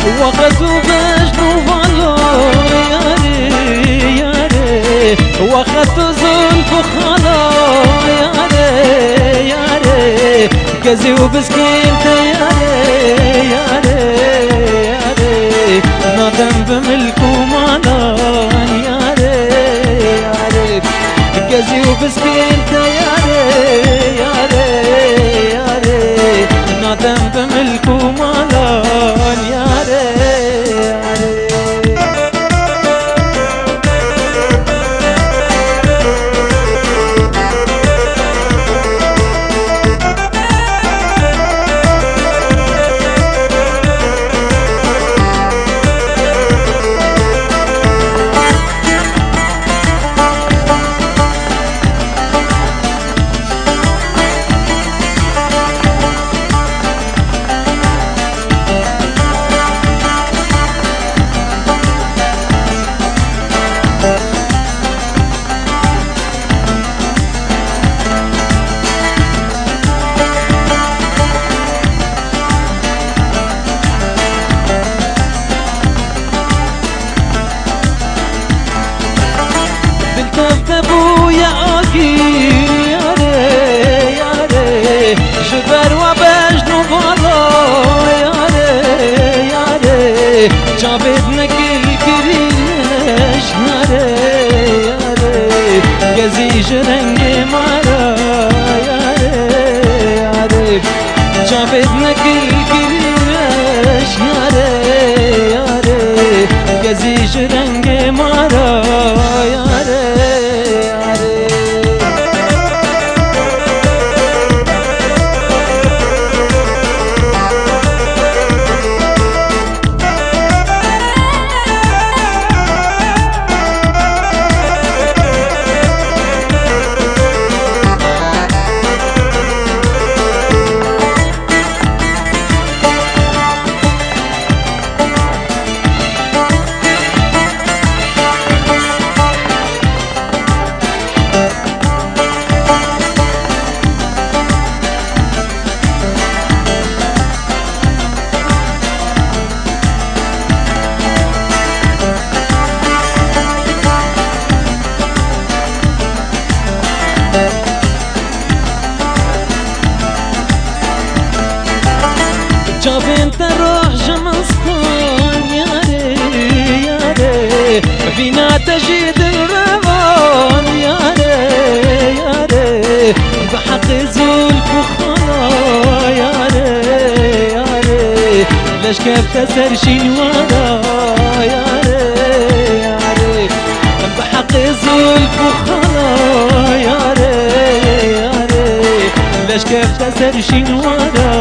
وقت وبجنو والو ياري ياري وقت زلف خلا ياري ياري قزي وبسكين ياري ياري ياري نادم بملكو مالان ياري ياري قزي وبسكين ياري ياري ياري نادم بملكو مالان ياري ياري ابويا اكي ياري ياري جبر وبجنو والله ياري ياري جابتنا كل كريش ياري ياري قزي جرنج مارا ياري ياري جابتنا كل كريش ياري ياري قزي جرنج مارا ياري جاب انت روح جمستان ياري ياري فينا تجد الرضان ياري ياري بحق زلف وخلا ياري ياري ليش كيف تسرشين ورا ياري ياري بحق زلف وخلا ياري ياري ليش كيف تسرشين ورا